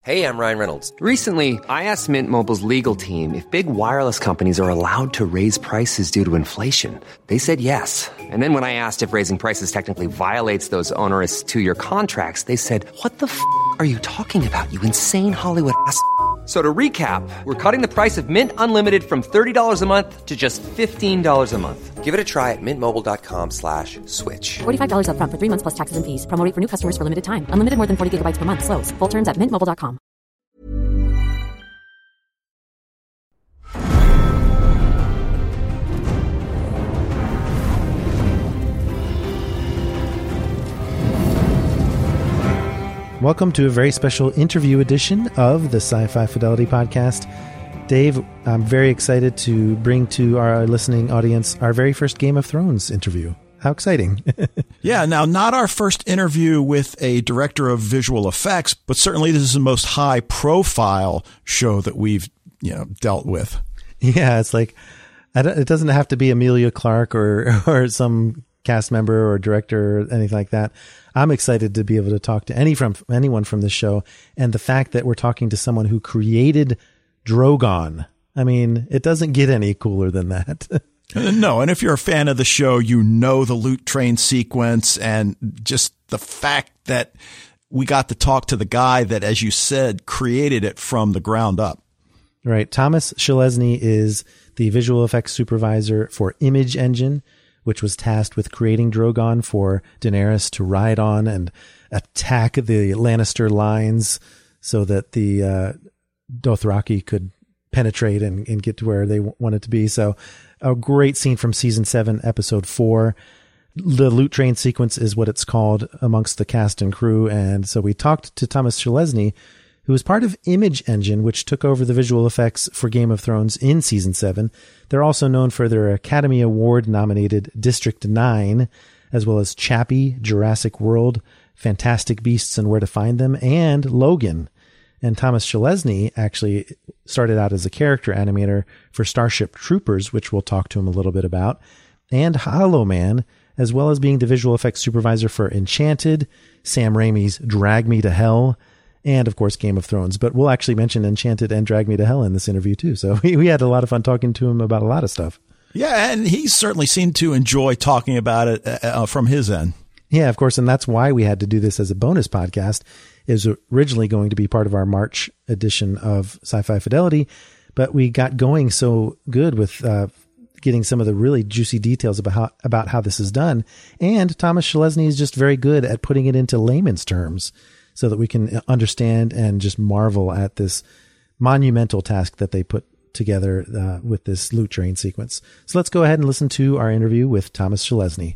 Hey, I'm Ryan Reynolds. Recently, I asked Mint Mobile's legal team if big wireless companies are allowed to raise prices due to inflation. They said yes. And then when I asked if raising prices technically violates those onerous two-year contracts, they said, "What the f*** are you talking about, you insane Hollywood ass?" So to recap, we're cutting the price of Mint Unlimited from $30 a month to just $15 a month. Give it a try at mintmobile.com/switch. $45 up front for 3 months plus taxes and fees. Promo rate for new customers for limited time. Unlimited more than 40 gigabytes per month. Slows full terms at mintmobile.com. Welcome to a very special interview edition of the Sci-Fi Fidelity Podcast. Dave, I'm very excited to bring to our listening audience our very first Game of Thrones interview. How exciting. Yeah, now not our first interview with a director of visual effects, but certainly this is the most high-profile show that we've dealt with. Yeah, it's like, it doesn't have to be Emilia Clarke or some cast member or director or anything like that. I'm excited to be able to talk to anyone from this show. And the fact that we're talking to someone who created Drogon. I mean, it doesn't get any cooler than that. No, and if you're a fan of the show, you know the loot train sequence and just the fact that we got to talk to the guy that, as you said, created it from the ground up. Right. Thomas Shelesny is the visual effects supervisor for Image Engine, which was tasked with creating Drogon for Daenerys to ride on and attack the Lannister lines so that the Dothraki could penetrate and get to where they wanted to be. So a great scene from season 7, episode 4. The loot train sequence is what it's called amongst the cast and crew. And so we talked to Thomas Shelesny, who was part of Image Engine, which took over the visual effects for Game of Thrones in season 7. They're also known for their Academy Award nominated District 9, as well as Chappie, Jurassic World, Fantastic Beasts and Where to Find Them, and Logan. And Thomas Shelesny actually started out as a character animator for Starship Troopers, which we'll talk to him a little bit about, and Hollow Man, as well as being the visual effects supervisor for Enchanted, Sam Raimi's Drag Me to Hell, and of course Game of Thrones. But we'll actually mention Enchanted and Drag Me to Hell in this interview too. So we had a lot of fun talking to him about a lot of stuff. Yeah, and he certainly seemed to enjoy talking about it from his end. Yeah, of course. And that's why we had to do this as a bonus podcast. It was originally going to be part of our March edition of Sci-Fi Fidelity, but we got going so good with getting some of the really juicy details about how this is done. And Thomas Shelesny is just very good at putting it into layman's terms so that we can understand and just marvel at this monumental task that they put together with this loot train sequence. So let's go ahead and listen to our interview with Thomas Shelesny.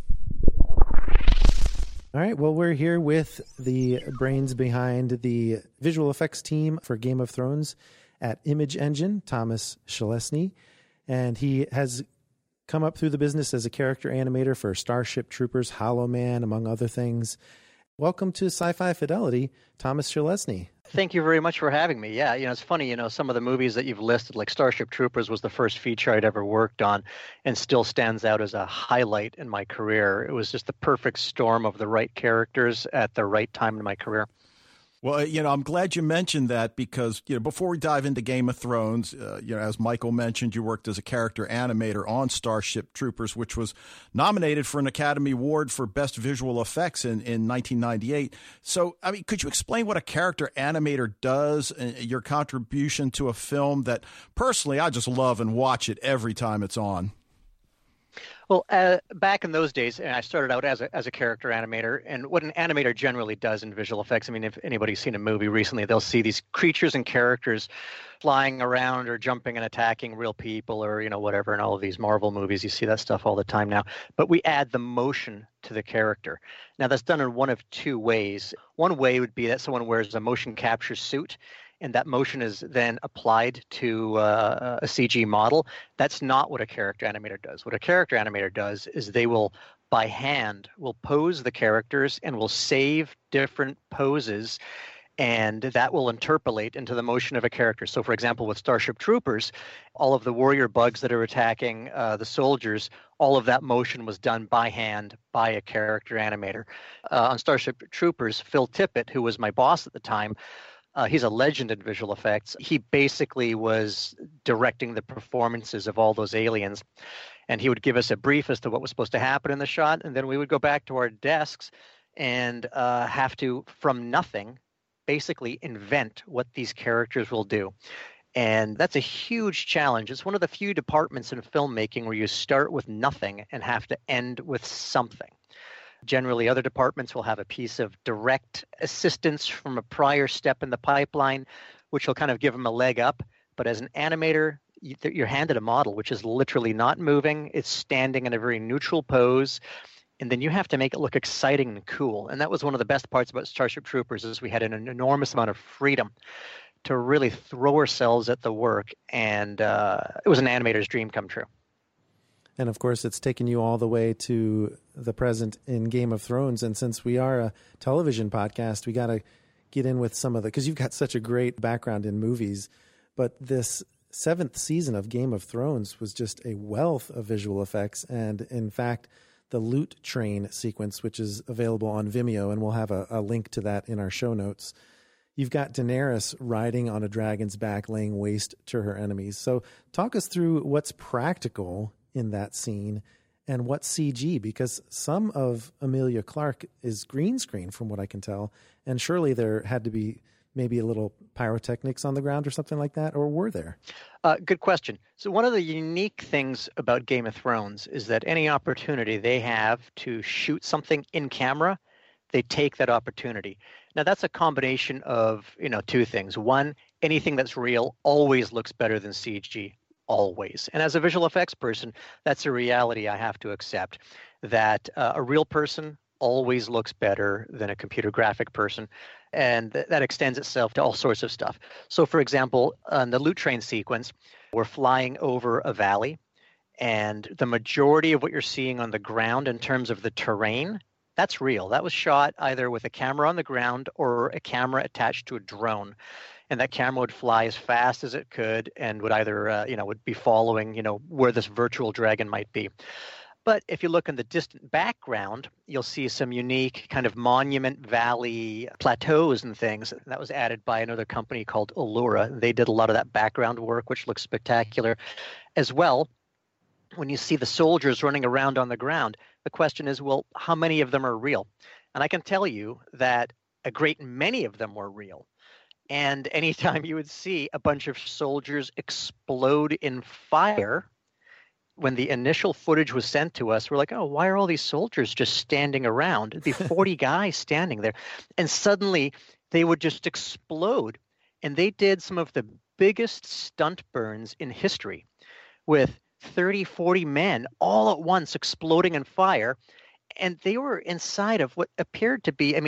All right, well, we're here with the brains behind the visual effects team for Game of Thrones at Image Engine, Thomas Shelesny, and he has come up through the business as a character animator for Starship Troopers, Hollow Man, among other things. Welcome to Sci-Fi Fidelity, Thomas Shelesny. Thank you very much for having me. Yeah, it's funny, some of the movies that you've listed, like Starship Troopers was the first feature I'd ever worked on and still stands out as a highlight in my career. It was just the perfect storm of the right characters at the right time in my career. Well, I'm glad you mentioned that because, before we dive into Game of Thrones, as Michael mentioned, you worked as a character animator on Starship Troopers, which was nominated for an Academy Award for Best Visual Effects in 1998. So, could you explain what a character animator does and your contribution to a film that personally I just love and watch it every time it's on? Well, back in those days, I started out as a character animator, and what an animator generally does in visual effects, if anybody's seen a movie recently, they'll see these creatures and characters flying around or jumping and attacking real people or, whatever. In all of these Marvel movies, you see that stuff all the time now. But we add the motion to the character. Now, that's done in one of two ways. One way would be that someone wears a motion capture suit, and that motion is then applied to a CG model. That's not what a character animator does. What a character animator does is they will, by hand, will pose the characters and will save different poses, and that will interpolate into the motion of a character. So, for example, with Starship Troopers, all of the warrior bugs that are attacking the soldiers, all of that motion was done by hand by a character animator. On Starship Troopers, Phil Tippett, who was my boss at the time, He's a legend in visual effects. He basically was directing the performances of all those aliens. And he would give us a brief as to what was supposed to happen in the shot. And then we would go back to our desks and have to, from nothing, basically invent what these characters will do. And that's a huge challenge. It's one of the few departments in filmmaking where you start with nothing and have to end with something. Generally, other departments will have a piece of direct assistance from a prior step in the pipeline, which will kind of give them a leg up. But as an animator, you're handed a model which is literally not moving. It's standing in a very neutral pose. And then you have to make it look exciting and cool. And that was one of the best parts about Starship Troopers is we had an enormous amount of freedom to really throw ourselves at the work. And it was an animator's dream come true. And of course, it's taken you all the way to the present in Game of Thrones. And since we are a television podcast, we got to get in with some of the, because you've got such a great background in movies. But this 7th season of Game of Thrones was just a wealth of visual effects. And in fact, the Loot Train sequence, which is available on Vimeo, and we'll have a link to that in our show notes. You've got Daenerys riding on a dragon's back, laying waste to her enemies. So talk us through what's practical in that scene and what's CG, because some of Emilia Clarke is green screen from what I can tell. And surely there had to be maybe a little pyrotechnics on the ground or something like that, or were there? Good question. So one of the unique things about Game of Thrones is that any opportunity they have to shoot something in camera, they take that opportunity. Now, that's a combination of, two things. One, anything that's real always looks better than CG, always. And as a visual effects person, that's a reality I have to accept, that a real person always looks better than a computer graphic person. And that extends itself to all sorts of stuff. So, for example, on the Loot Train sequence, we're flying over a valley, and the majority of what you're seeing on the ground in terms of the terrain, that's real. That was shot either with a camera on the ground or a camera attached to a drone. And that camera would fly as fast as it could and would either, would be following, where this virtual dragon might be. But if you look in the distant background, you'll see some unique kind of monument valley plateaus and things. That was added by another company called Allura. They did a lot of that background work, which looks spectacular. As well, when you see the soldiers running around on the ground, the question is, well, how many of them are real? And I can tell you that a great many of them were real. And anytime you would see a bunch of soldiers explode in fire, when the initial footage was sent to us, we're like, oh, why are all these soldiers just standing around? It'd be 40 guys standing there. And suddenly they would just explode. And they did some of the biggest stunt burns in history with 30, 40 men all at once exploding in fire. And they were inside of what appeared to be,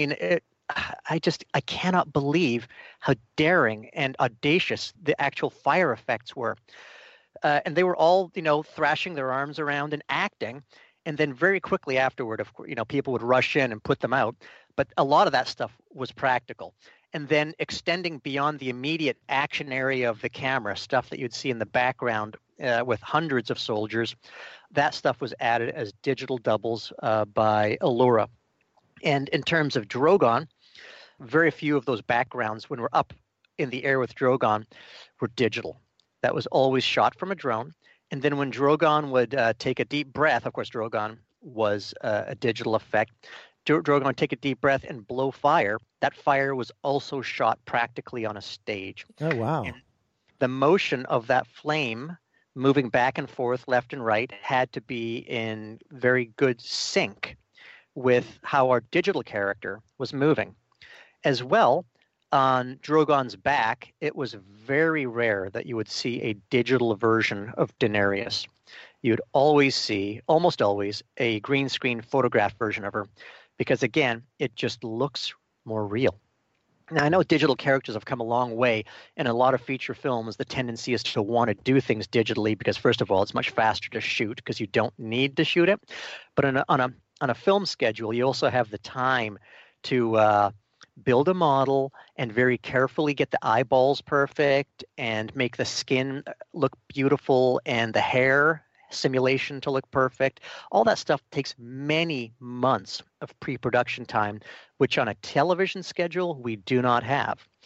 I cannot believe how daring and audacious the actual fire effects were. And they were all, thrashing their arms around and acting. And then very quickly afterward, of course, people would rush in and put them out. But a lot of that stuff was practical. And then extending beyond the immediate action area of the camera, stuff that you'd see in the background with hundreds of soldiers, that stuff was added as digital doubles by Allura. And in terms of Drogon, very few of those backgrounds when we're up in the air with Drogon were digital. That was always shot from a drone. And then when Drogon would take a deep breath, of course, Drogon was a digital effect. Drogon would take a deep breath and blow fire. That fire was also shot practically on a stage. Oh, wow. And the motion of that flame moving back and forth, left and right, had to be in very good sync with how our digital character was moving. As well, on Drogon's back, it was very rare that you would see a digital version of Daenerys. You'd always see, almost always, a green screen photograph version of her because, again, it just looks more real. Now, I know digital characters have come a long way. In a lot of feature films, the tendency is to want to do things digitally because, first of all, it's much faster to shoot because you don't need to shoot it. But on a film schedule, you also have the time to build a model and very carefully get the eyeballs perfect and make the skin look beautiful and the hair simulation to look perfect. All that stuff takes many months of pre-production time, which on a television schedule we do not have.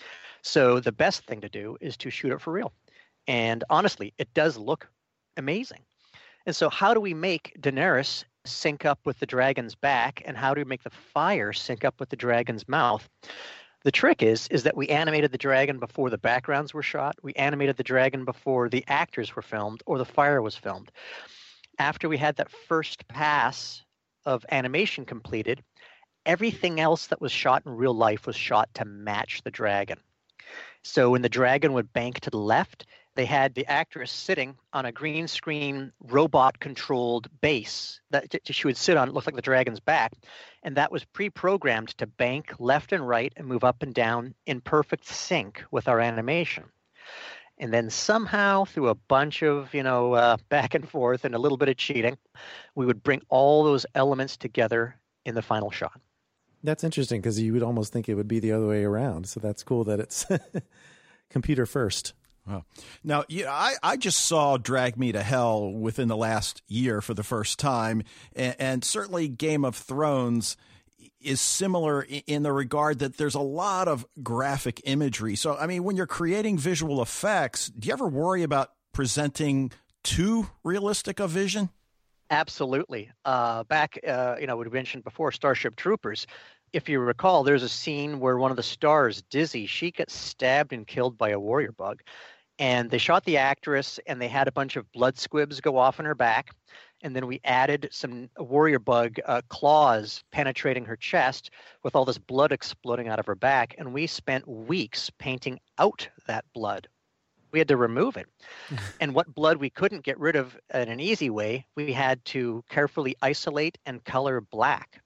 So the best thing to do is to shoot it for real. And honestly, it does look amazing. And so how do we make Daenerys sync up with the dragon's back, and how do we make the fire sync up with the dragon's mouth? The trick is that we animated the dragon before the backgrounds were shot. We animated the dragon before the actors were filmed or the fire was filmed. After we had that first pass of animation completed, everything else that was shot in real life was shot to match the dragon. So when the dragon would bank to the left, they had the actress sitting on a green screen robot-controlled base that she would sit on. It looked like the dragon's back, and that was pre-programmed to bank left and right and move up and down in perfect sync with our animation. And then somehow, through a bunch of back and forth and a little bit of cheating, we would bring all those elements together in the final shot. That's interesting because you would almost think it would be the other way around. So that's cool that it's computer first. Wow. Now, I just saw Drag Me to Hell within the last year for the first time, and certainly Game of Thrones is similar in the regard that there's a lot of graphic imagery. So, I mean, when you're creating visual effects, do you ever worry about presenting too realistic a vision? Absolutely. Back, we mentioned before Starship Troopers. If you recall, there's a scene where one of the stars, Dizzy, she gets stabbed and killed by a warrior bug. And they shot the actress, and they had a bunch of blood squibs go off on her back. And then we added some warrior bug claws penetrating her chest with all this blood exploding out of her back. And we spent weeks painting out that blood. We had to remove it. And what blood we couldn't get rid of in an easy way, we had to carefully isolate and color black.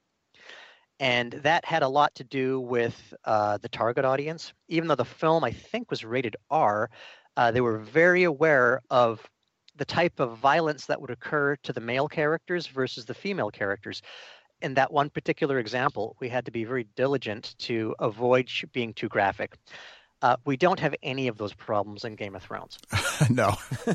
And that had a lot to do with the target audience. Even though the film, I think, was rated R, they were very aware of the type of violence that would occur to the male characters versus the female characters. In that one particular example, we had to be very diligent to avoid being too graphic. We don't have any of those problems in Game of Thrones. No.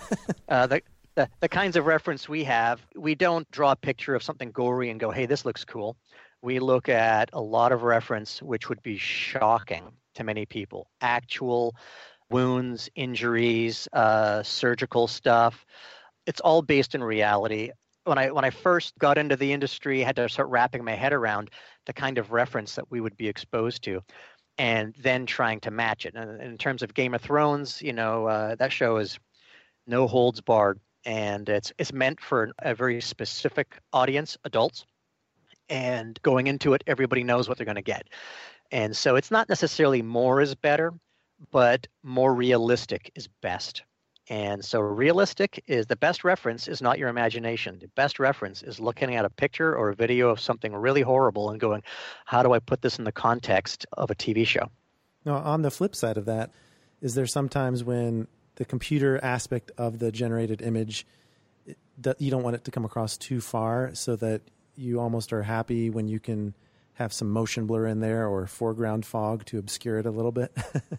The kinds of reference we have, we don't draw a picture of something gory and go, hey, this looks cool. We look at a lot of reference which would be shocking to many people. Actual wounds, injuries, surgical stuff. It's all based in reality. When I first got into the industry, I had to start wrapping my head around the kind of reference that we would be exposed to, and then trying to match it. And in terms of Game of Thrones, that show is no holds barred, and it's meant for a very specific audience, adults. And going into it, everybody knows what they're going to get. And so it's not necessarily more is better, but more realistic is best. And so realistic is the best reference is not your imagination. The best reference is looking at a picture or a video of something really horrible and going, how do I put this in the context of a TV show? Now, on the flip side of that, is there sometimes when the computer aspect of the generated image, you don't want it to come across too far so that you almost are happy when you can have some motion blur in there or foreground fog to obscure it a little bit?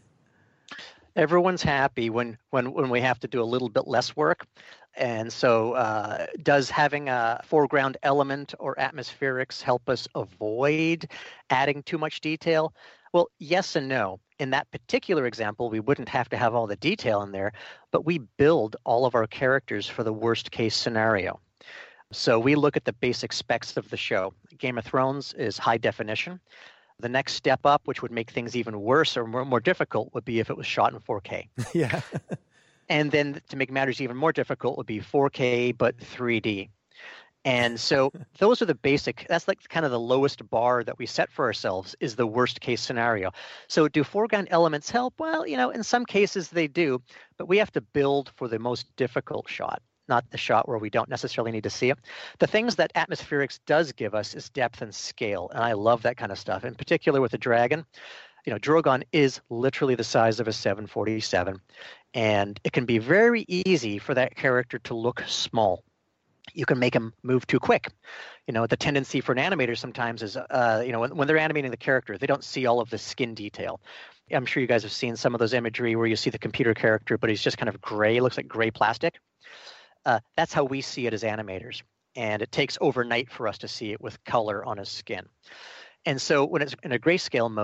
Everyone's happy when we have to do a little bit less work. And so does having a foreground element or atmospherics help us avoid adding too much detail? Well, yes and no. In that particular example, we wouldn't have to have all the detail in there, but we build all of our characters for the worst case scenario. So we look at the basic specs of the show. Game of Thrones is high definition. The next step up, which would make things even worse or more difficult, would be if it was shot in 4K. Yeah. And then to make matters even more difficult would be 4K, but 3D. And so those are the basic, that's like kind of the lowest bar that we set for ourselves is the worst case scenario. So do foreground elements help? Well, in some cases they do, but we have to build for the most difficult shot, not the shot where we don't necessarily need to see it. The things that atmospherics does give us is depth and scale, and I love that kind of stuff. In particular with the dragon, Drogon is literally the size of a 747, and it can be very easy for that character to look small. You can make him move too quick. The tendency for an animator sometimes is, when they're animating the character, they don't see all of the skin detail. I'm sure you guys have seen some of those imagery where you see the computer character, but he's just kind of gray, looks like gray plastic. That's how we see it as animators. And it takes overnight for us to see it with color on his skin. And so when it's in a grayscale mode,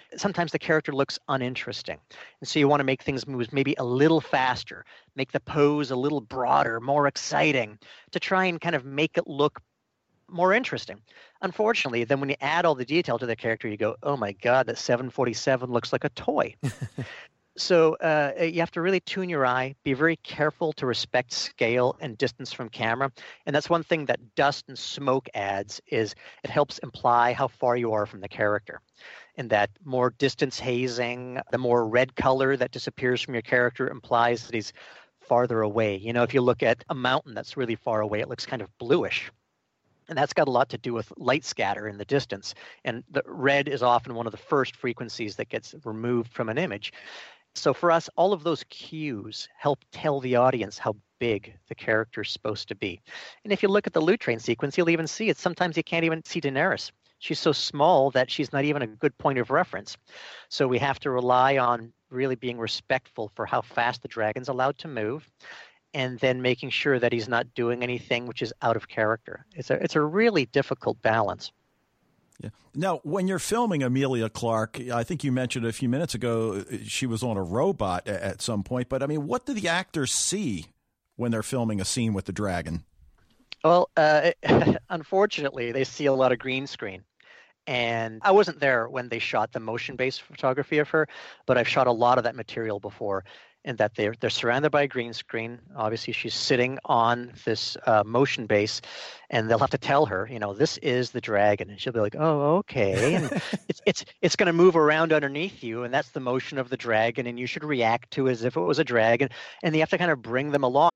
sometimes the character looks uninteresting. And so you want to make things move maybe a little faster, make the pose a little broader, more exciting, to try and kind of make it look more interesting. Unfortunately, then when you add all the detail to the character, you go, oh my God, that 747 looks like a toy. So you have to really tune your eye, be very careful to respect scale and distance from camera. And that's one thing that dust and smoke adds, is it helps imply how far you are from the character. And that more distance hazing, the more red color that disappears from your character implies that he's farther away. You know, if you look at a mountain that's really far away, it looks kind of bluish. And that's got a lot to do with light scatter in the distance. And the red is often one of the first frequencies that gets removed from an image. So for us, all of those cues help tell the audience how big the character's supposed to be. And if you look at the loot train sequence, you'll even see it. Sometimes you can't even see Daenerys. She's so small that she's not even a good point of reference. So we have to rely on really being respectful for how fast the dragon's allowed to move, and then making sure that he's not doing anything which is out of character. It's a really difficult balance. Yeah. Now, when you're filming Emilia Clarke, I think you mentioned a few minutes ago she was on a robot at some point. But, I mean, what do the actors see when they're filming a scene with the dragon? Well, unfortunately, they see a lot of green screen. And I wasn't there when they shot the motion-based photography of her, but I've shot a lot of that material before. And that they're surrounded by a green screen. Obviously, she's sitting on this motion base, and they'll have to tell her, you know, this is the dragon, and she'll be like, "Oh, okay." And it's going to move around underneath you, and that's the motion of the dragon, and you should react to it as if it was a dragon, and you have to kind of bring them along.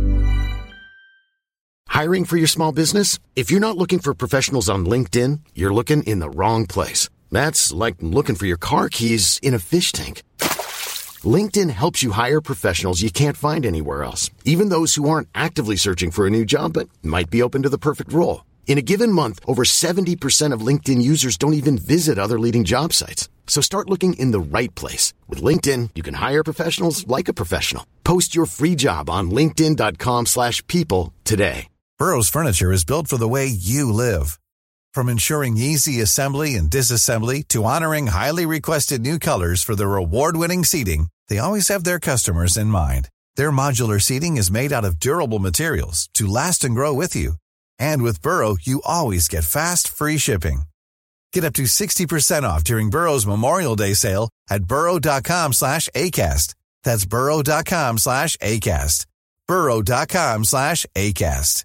Hiring for your small business? If you're not looking for professionals on LinkedIn, you're looking in the wrong place. That's like looking for your car keys in a fish tank. LinkedIn helps you hire professionals you can't find anywhere else, even those who aren't actively searching for a new job but might be open to the perfect role. In a given month, over 70% of LinkedIn users don't even visit other leading job sites. So start looking in the right place. With LinkedIn, you can hire professionals like a professional. Post your free job on linkedin.com/people today. Burrow's furniture is built for the way you live. From ensuring easy assembly and disassembly to honoring highly requested new colors for their award-winning seating, they always have their customers in mind. Their modular seating is made out of durable materials to last and grow with you. And with Burrow, you always get fast, free shipping. Get up to 60% off during Burrow's Memorial Day sale at burrow.com/ACAST. That's burrow.com/ACAST. burrow.com/ACAST.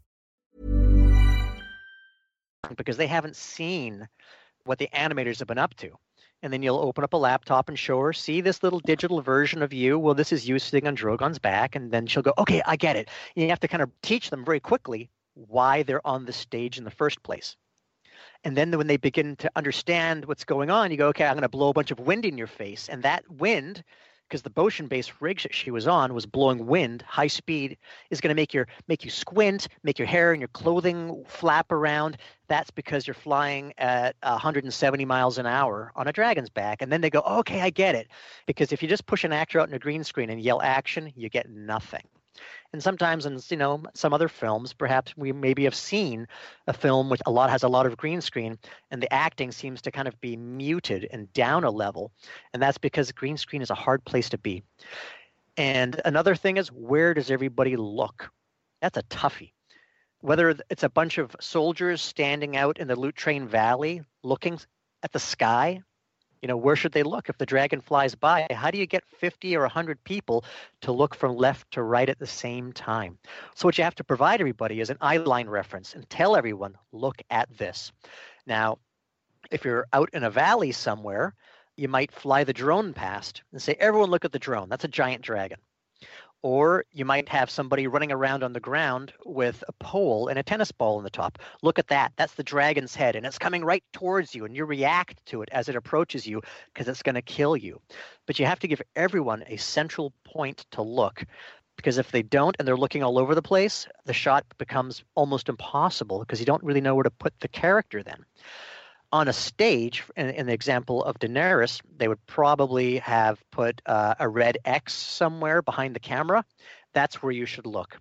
Because they haven't seen what the animators have been up to. And then you'll open up a laptop and show her, see this little digital version of you. Well, this is you sitting on Drogon's back. And then she'll go, okay, I get it. You have to kind of teach them very quickly why they're on the stage in the first place. And then when they begin to understand what's going on, you go, okay, I'm going to blow a bunch of wind in your face. And that wind, because the motion-based rig that she was on was blowing wind, high speed, is going to make you squint, make your hair and your clothing flap around. That's because you're flying at 170 miles an hour on a dragon's back. And then they go, okay, I get it. Because if you just push an actor out in a green screen and yell action, you get nothing. And sometimes in some other films, perhaps we maybe have seen a film which has a lot of green screen, and the acting seems to kind of be muted and down a level. And that's because green screen is a hard place to be. And another thing is, where does everybody look? That's a toughie. Whether it's a bunch of soldiers standing out in the Loot Train Valley looking at the sky, where should they look if the dragon flies by? How do you get 50 or 100 people to look from left to right at the same time? So what you have to provide everybody is an eyeline reference and tell everyone, look at this. Now, if you're out in a valley somewhere, you might fly the drone past and say, everyone look at the drone. That's a giant dragon. Or you might have somebody running around on the ground with a pole and a tennis ball on the top. Look at that. That's the dragon's head, and it's coming right towards you, and you react to it as it approaches you because it's going to kill you. But you have to give everyone a central point to look, because if they don't and they're looking all over the place, the shot becomes almost impossible because you don't really know where to put the character then. On a stage, in the example of Daenerys, they would probably have put a red X somewhere behind the camera. That's where you should look.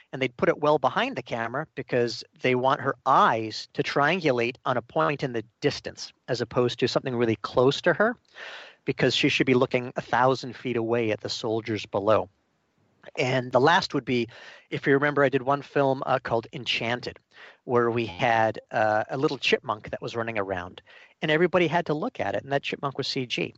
And they'd put it well behind the camera because they want her eyes to triangulate on a point in the distance as opposed to something really close to her, because she should be looking 1,000 feet away at the soldiers below. And the last would be, if you remember, I did one film called Enchanted, where we had a little chipmunk that was running around, and everybody had to look at it, and that chipmunk was CG.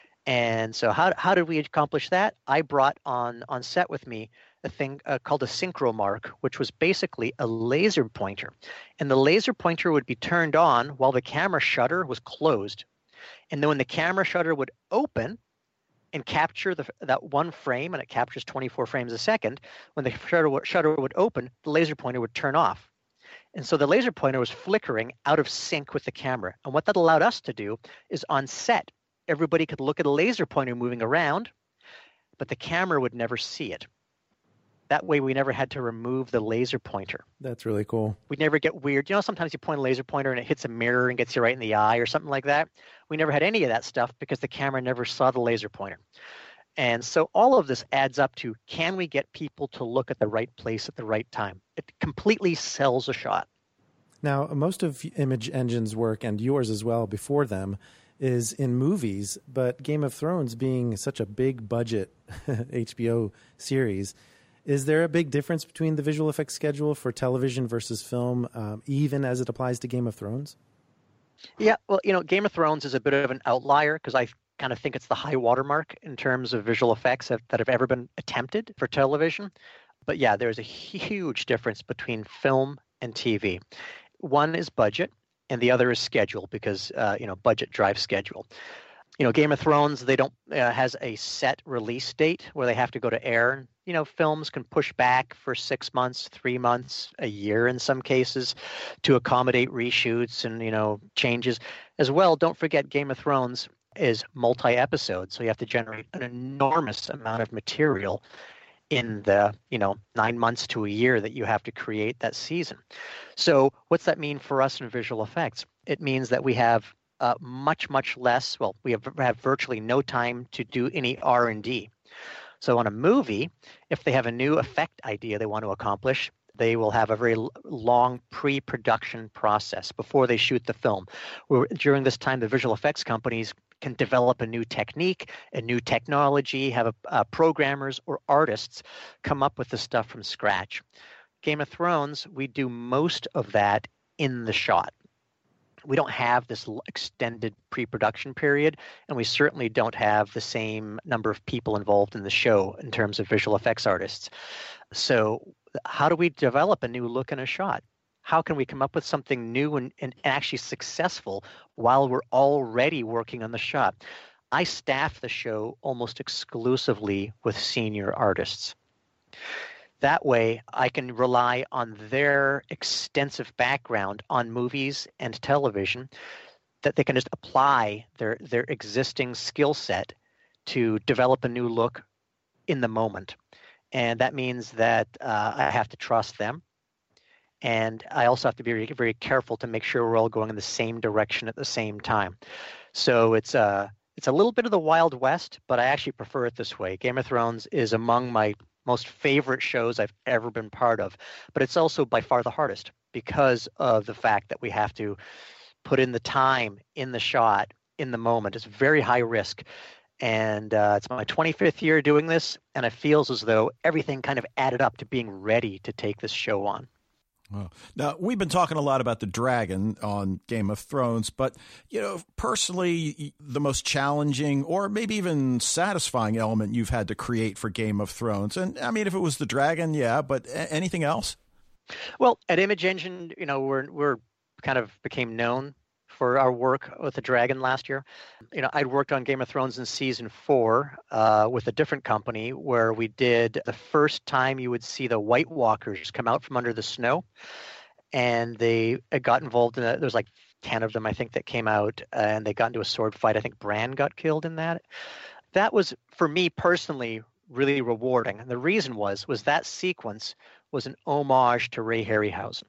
And so how did we accomplish that? I brought on set with me a thing called a synchromark, which was basically a laser pointer. And the laser pointer would be turned on while the camera shutter was closed. And then when the camera shutter would open and capture that one frame, and it captures 24 frames a second, when the shutter would open, the laser pointer would turn off. And so the laser pointer was flickering out of sync with the camera. And what that allowed us to do is on set, everybody could look at a laser pointer moving around, but the camera would never see it. That way we never had to remove the laser pointer. That's really cool. We'd never get weird. You know, sometimes you point a laser pointer and it hits a mirror and gets you right in the eye or something like that. We never had any of that stuff because the camera never saw the laser pointer. And so all of this adds up to, can we get people to look at the right place at the right time? It completely sells a shot. Now, most of Image Engine's work, and yours as well before them, is in movies, but Game of Thrones being such a big budget HBO series, is there a big difference between the visual effects schedule for television versus film, even as it applies to Game of Thrones? Yeah, well, you know, Game of Thrones is a bit of an outlier because I kind of think it's the high watermark in terms of visual effects that have ever been attempted for television. But yeah, there's a huge difference between film and TV. One is budget, and the other is schedule because, budget drives schedule. You know, Game of Thrones, they don't has a set release date where they have to go to air. You know, films can push back for 6 months, 3 months, a year in some cases to accommodate reshoots and, changes. As well, don't forget Game of Thrones is multi-episode, so you have to generate an enormous amount of material in the 9 months to a year that you have to create that season. So what's that mean for us in visual effects? It means that we have much less. Well, we have virtually no time to do any R&D. So on a movie, if they have a new effect idea they want to accomplish, they will have a very long pre-production process before they shoot the film. During this time, the visual effects companies can develop a new technique, a new technology, have programmers or artists come up with the stuff from scratch. Game of Thrones, we do most of that in the shot. We don't have this extended pre-production period, and we certainly don't have the same number of people involved in the show in terms of visual effects artists. So how do we develop a new look in a shot? How can we come up with something new and actually successful while we're already working on the shot? I staff the show almost exclusively with senior artists. That way, I can rely on their extensive background on movies and television, that they can just apply their existing skill set to develop a new look in the moment. And that means that I have to trust them. And I also have to be very, very careful to make sure we're all going in the same direction at the same time. So it's a little bit of the Wild West, but I actually prefer it this way. Game of Thrones is among my most favorite shows I've ever been part of, but it's also by far the hardest because of the fact that we have to put in the time in the shot, in the moment. It's very high risk. And it's my 25th year doing this, and it feels as though everything kind of added up to being ready to take this show on. Well, now, we've been talking a lot about the dragon on Game of Thrones, but, personally, the most challenging or maybe even satisfying element you've had to create for Game of Thrones. And I mean, if it was the dragon, yeah, but anything else? Well, at Image Engine, we're kind of became known for our work with the dragon last year. I'd worked on Game of Thrones in season 4 with a different company where we did the first time you would see the White Walkers come out from under the snow. And they got involved in it. There was like 10 of them, I think, that came out, and they got into a sword fight. I think Bran got killed in that. That was, for me personally, really rewarding. And the reason was that sequence was an homage to Ray Harryhausen.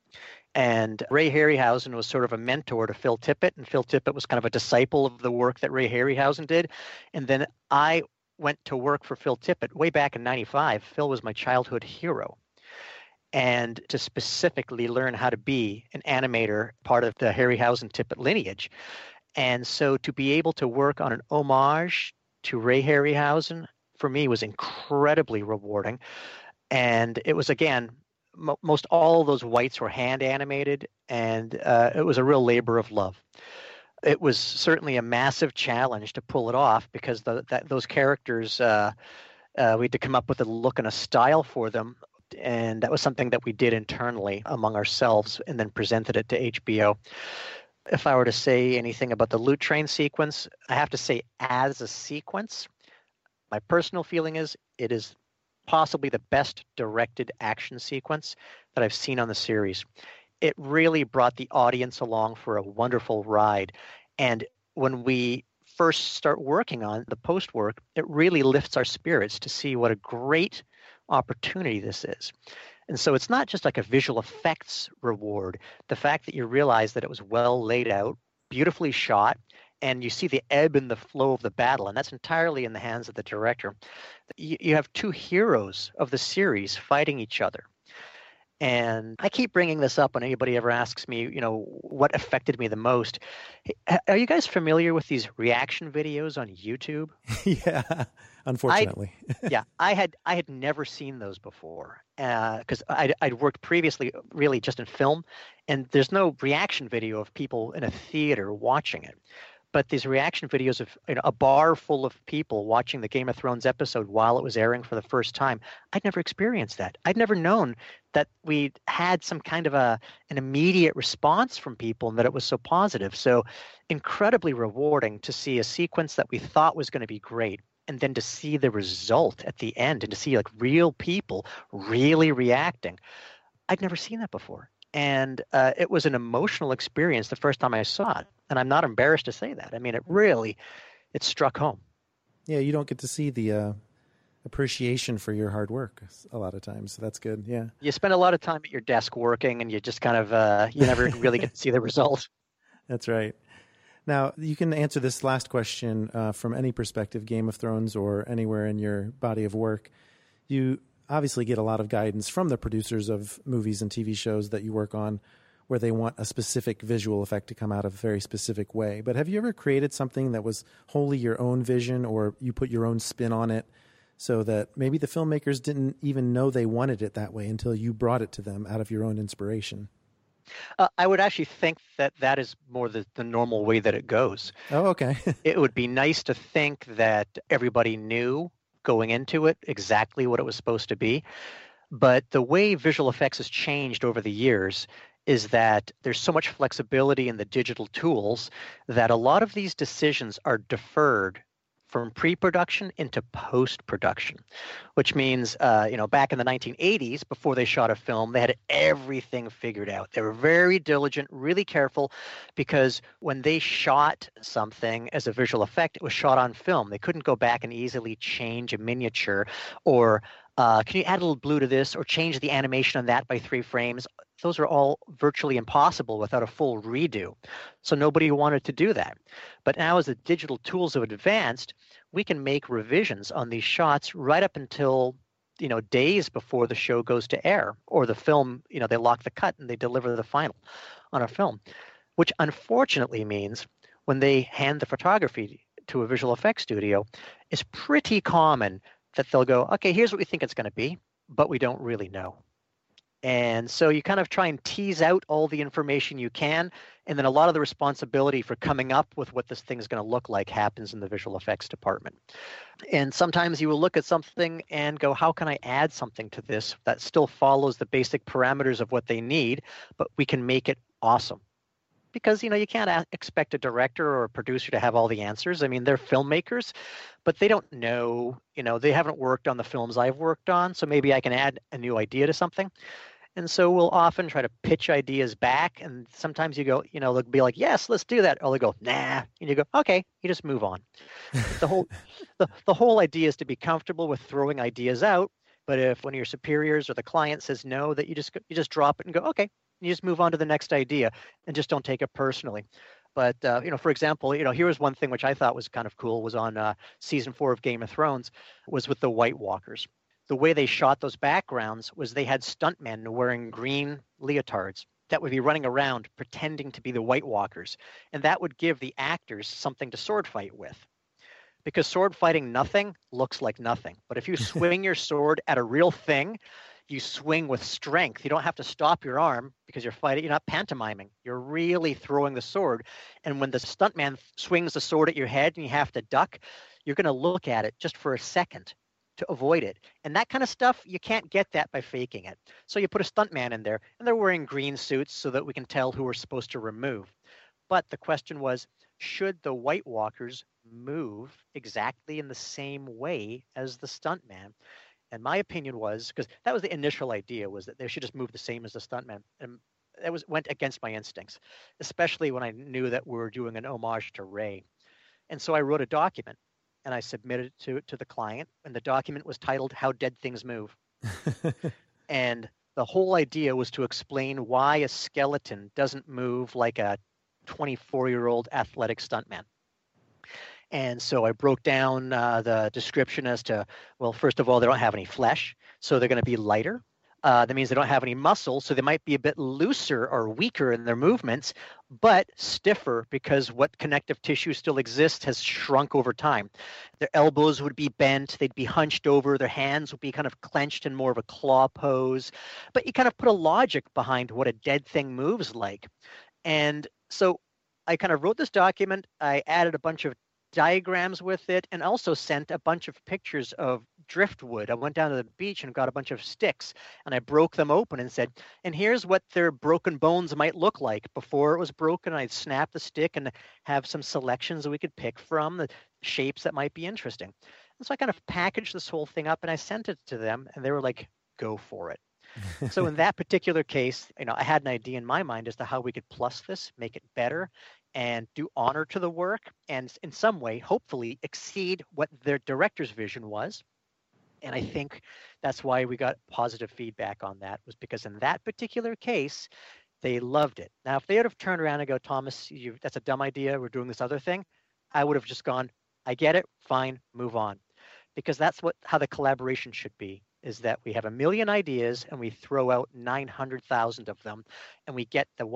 And Ray Harryhausen was sort of a mentor to Phil Tippett, and Phil Tippett was kind of a disciple of the work that Ray Harryhausen did. And then I went to work for Phil Tippett way back in '95. Phil was my childhood hero. and to specifically learn how to be an animator, part of the Harryhausen Tippett lineage. And so to be able to work on an homage to Ray Harryhausen, for me, was incredibly rewarding. And it was, again, most all of those wights were hand animated, and it was a real labor of love. It was certainly a massive challenge to pull it off because those characters, we had to come up with a look and a style for them. And that was something that we did internally among ourselves and then presented it to HBO. If I were to say anything about the Loot Train sequence, I have to say, as a sequence, my personal feeling is it is possibly the best directed action sequence that I've seen on the series. It really brought the audience along for a wonderful ride. And when we first start working on the post work, it really lifts our spirits to see what a great opportunity this is. And so it's not just like a visual effects reward. The fact that you realize that it was well laid out, beautifully shot, and you see the ebb and the flow of the battle, and that's entirely in the hands of the director. You have two heroes of the series fighting each other. And I keep bringing this up when anybody ever asks me, what affected me the most. Are you guys familiar with these reaction videos on YouTube? Yeah, unfortunately. I had never seen those before because I'd worked previously really just in film, and there's no reaction video of people in a theater watching it. But these reaction videos of a bar full of people watching the Game of Thrones episode while it was airing for the first time, I'd never experienced that. I'd never known that we had some kind of an immediate response from people and that it was so positive. So incredibly rewarding to see a sequence that we thought was going to be great, and then to see the result at the end and to see like real people really reacting. I'd never seen that before. And it was an emotional experience the first time I saw it. And I'm not embarrassed to say that. I mean, it struck home. Yeah, you don't get to see the appreciation for your hard work a lot of times. So that's good, yeah. You spend a lot of time at your desk working, and you just kind of, you never really get to see the result. That's right. Now, you can answer this last question from any perspective, Game of Thrones or anywhere in your body of work. You obviously get a lot of guidance from the producers of movies and TV shows that you work on where they want a specific visual effect to come out a very specific way. But have you ever created something that was wholly your own vision, or you put your own spin on it so that maybe the filmmakers didn't even know they wanted it that way until you brought it to them out of your own inspiration? I would actually think that is more the normal way that it goes. Oh, okay. It would be nice to think that everybody knew going into it exactly what it was supposed to be. But the way visual effects has changed over the years is that there's so much flexibility in the digital tools that a lot of these decisions are deferred from pre-production into post-production, which means, back in the 1980s, before they shot a film, they had everything figured out. They were very diligent, really careful, because when they shot something as a visual effect, it was shot on film. They couldn't go back and easily change a miniature or can you add a little blue to this or change the animation on that by 3 frames? Those are all virtually impossible without a full redo. So nobody wanted to do that. But now as the digital tools have advanced, we can make revisions on these shots right up until, days before the show goes to air, or the film, they lock the cut and they deliver the final on a film, which unfortunately means when they hand the photography to a visual effects studio, it's pretty common that they'll go, okay, here's what we think it's going to be, but we don't really know. And so you kind of try and tease out all the information you can, and then a lot of the responsibility for coming up with what this thing is going to look like happens in the visual effects department. And sometimes you will look at something and go, how can I add something to this that still follows the basic parameters of what they need, but we can make it awesome? Because, you can't expect a director or a producer to have all the answers. I mean, they're filmmakers, but they don't know, they haven't worked on the films I've worked on, so maybe I can add a new idea to something. And so we'll often try to pitch ideas back, and sometimes you go, they'll be like, yes, let's do that. Or they'll go, nah. And you go, okay, you just move on. The whole idea is to be comfortable with throwing ideas out, but if one of your superiors or the client says no, that you just drop it and go, okay. You just move on to the next idea and just don't take it personally. But, for example, here was one thing which I thought was kind of cool was on season 4 of Game of Thrones was with the White Walkers. the way they shot those backgrounds was they had stuntmen wearing green leotards that would be running around pretending to be the White Walkers. And that would give the actors something to sword fight with. Because sword fighting nothing looks like nothing. But if you swing your sword at a real thing, you swing with strength. You don't have to stop your arm because you're fighting. You're not pantomiming. You're really throwing the sword. And when the stuntman swings the sword at your head and you have to duck, you're going to look at it just for a second to avoid it. And that kind of stuff, you can't get that by faking it. So you put a stuntman in there, and they're wearing green suits so that we can tell who we're supposed to remove. But the question was, should the White Walkers move exactly in the same way as the stuntman? And my opinion was, because that was the initial idea, was that they should just move the same as the stuntman. And that went against my instincts, especially when I knew that we were doing an homage to Rey. And so I wrote a document, and I submitted it to the client, and the document was titled How Dead Things Move. And the whole idea was to explain why a skeleton doesn't move like a 24-year-old athletic stuntman. And so I broke down the description as to, well, first of all, they don't have any flesh, so they're going to be lighter. That means they don't have any muscle, so they might be a bit looser or weaker in their movements, but stiffer because what connective tissue still exists has shrunk over time. Their elbows would be bent, they'd be hunched over, their hands would be kind of clenched in more of a claw pose. But you kind of put a logic behind what a dead thing moves like. And so I kind of wrote this document, I added a bunch of diagrams with it, and also sent a bunch of pictures of driftwood. I went down to the beach and got a bunch of sticks, and I broke them open and said, and here's what their broken bones might look like. Before it was broken, I'd snap the stick and have some selections that we could pick from, the shapes that might be interesting. And so I kind of packaged this whole thing up and I sent it to them, and they were like, go for it. So in that particular case, I had an idea in my mind as to how we could plus this, make it better, and do honor to the work, and in some way, hopefully, exceed what their director's vision was. And I think that's why we got positive feedback on that, was because in that particular case, they loved it. Now, if they would have turned around and go, Thomas, that's a dumb idea, we're doing this other thing, I would have just gone, I get it, fine, move on. Because that's how the collaboration should be, is that we have a million ideas and we throw out 900,000 of them, and we get the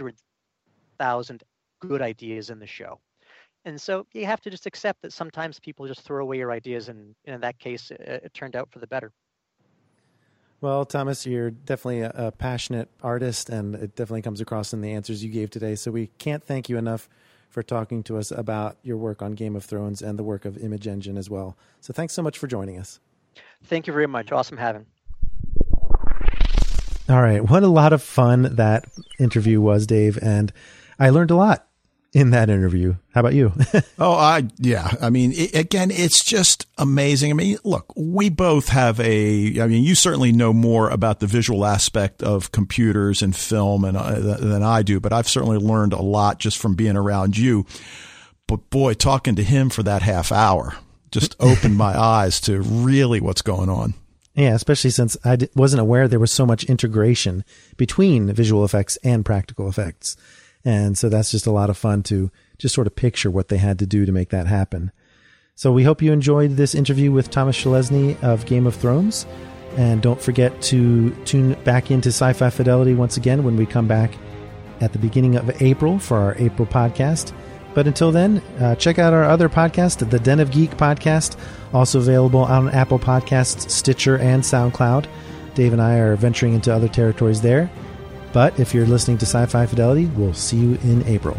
100,000 good ideas in the show. And so you have to just accept that sometimes people just throw away your ideas, and in that case, it turned out for the better. Well, Thomas, you're definitely a passionate artist, and it definitely comes across in the answers you gave today. So we can't thank you enough for talking to us about your work on Game of Thrones and the work of Image Engine as well. So thanks so much for joining us. Thank you very much. Awesome having. All right. What a lot of fun that interview was, Dave. And I learned a lot in that interview. How about you? Yeah. I mean, again, it's just amazing. I mean, look, we both have you certainly know more about the visual aspect of computers and film than I do, but I've certainly learned a lot just from being around you. But boy, talking to him for that half hour just opened my eyes to really what's going on. Yeah, especially since I wasn't aware there was so much integration between visual effects and practical effects. And so that's just a lot of fun to just sort of picture what they had to do to make that happen. So we hope you enjoyed this interview with Thomas Szelesny of Game of Thrones. And don't forget to tune back into Sci-Fi Fidelity once again when we come back at the beginning of April for our April podcast. But until then, check out our other podcast, the Den of Geek podcast, also available on Apple Podcasts, Stitcher, and SoundCloud. Dave and I are venturing into other territories there. But if you're listening to Sci-Fi Fidelity, we'll see you in April.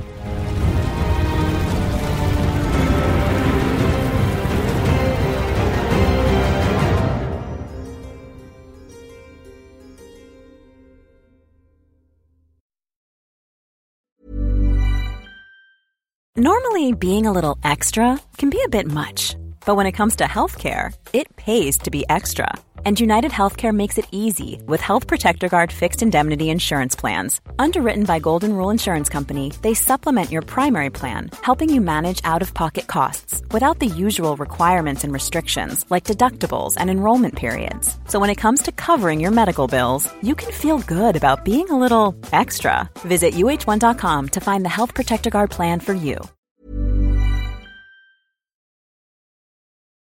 Normally, being a little extra can be a bit much. But when it comes to healthcare, it pays to be extra. And United Healthcare makes it easy with Health Protector Guard fixed indemnity insurance plans. Underwritten by Golden Rule Insurance Company, they supplement your primary plan, helping you manage out-of-pocket costs without the usual requirements and restrictions like deductibles and enrollment periods. So when it comes to covering your medical bills, you can feel good about being a little extra. Visit UH1.com to find the Health Protector Guard plan for you.